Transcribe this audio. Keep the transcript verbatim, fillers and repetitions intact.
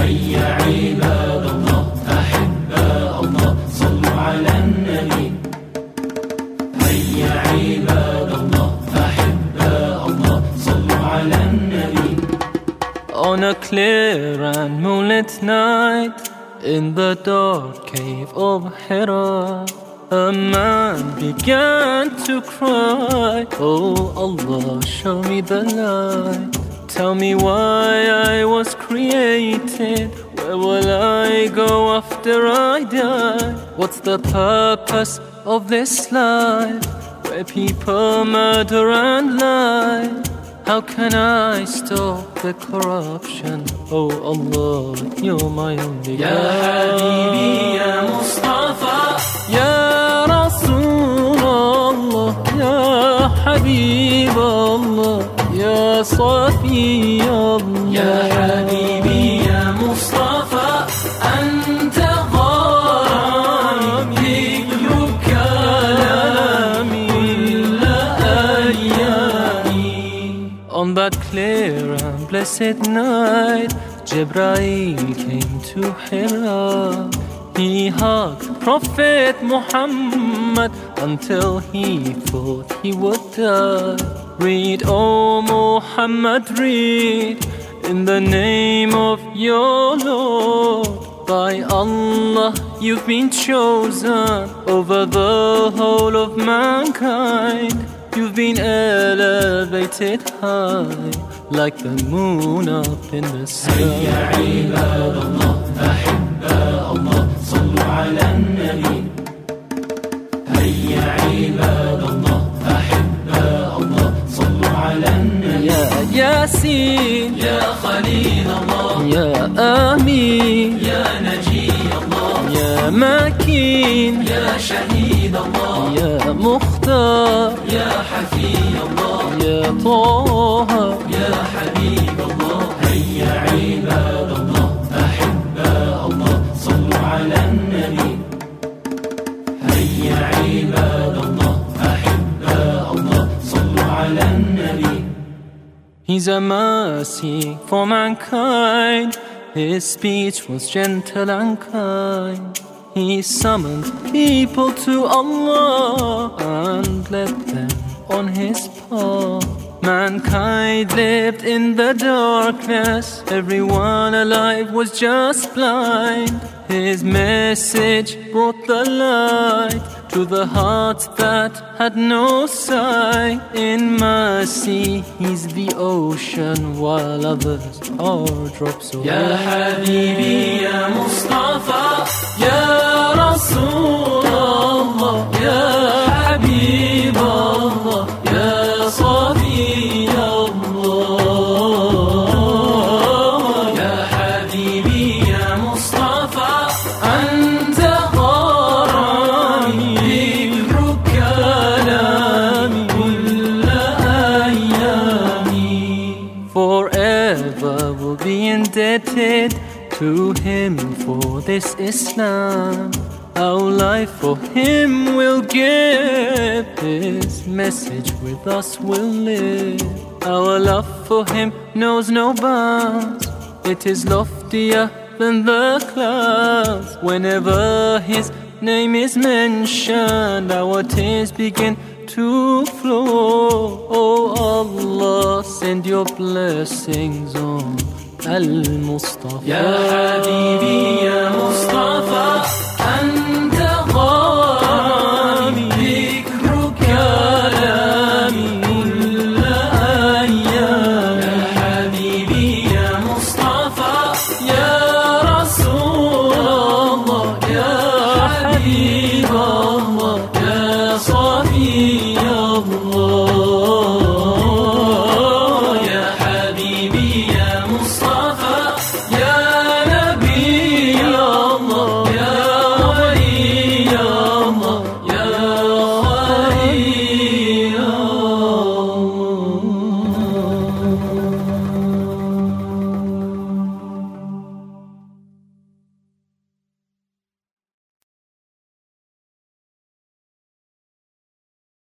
هيا عباد الله أحباء الله صلوا على النبي. هيا عباد الله أحباء الله صلوا على النبي. On a clear and moonlit night, in the dark cave of Hira, a man began to cry, oh Allah, show me the light. Tell me why I was created. Where will I go after I die? What's the purpose of this life, where people murder and lie? How can I stop the corruption? Oh Allah, you're my only God. Ya Habibi, Ya Mustafa, Ya Rasul Allah, Ya Habib Allah, Ya Safi Allah. Ya Habibi, Ya Mustafa, Anta gharami, dhikruka kalami kulla ayyami. On that clear and blessed night, Jibreel came to Hira. He hugged Prophet Muhammad until he thought he would die. Read, O Muhammad, read, in the name of your Lord. By Allah, you've been chosen over the whole of mankind. You've been elevated high, like the moon up in the sky. هيا عباد الله أحباء الله صلوا على النبي. هيا عباد الله أحباء الله صلوا على النبي. يا ياسين يا خليل الله، يا آمين يا نجي الله، يا مكين يا شهيد الله، يا مختار يا حفي الله، يا طه يا حبيب الله. هيا عباد الله أحباء الله صلوا على النبي. هيا عباد الله أحباء الله صلوا على النبي. He's a mercy for mankind. His speech was gentle and kind. He summoned people to Allah and led them on his path. Mankind lived in the darkness, everyone alive was just blind. His message brought the light to the hearts that had no sight. In mercy, he's the ocean, while others are drops away. Ya Habibi, Ya Mustafa, Ya Rasul Allah, Ya Habib Allah, Ya Safi Allah. Ya Habibi, Ya Mustafa, Anta gharami, dhikruka kalami kulla ayyami. Forever will be indebted to him for this Islam. Our life for him will give, his message with us will live. Our love for him knows no bounds, it is loftier than the clouds. Whenever his name is mentioned, our tears begin to flow. Oh Allah, send your blessings on Al-Mustafa. Ya Habibi, Ya Mustafa,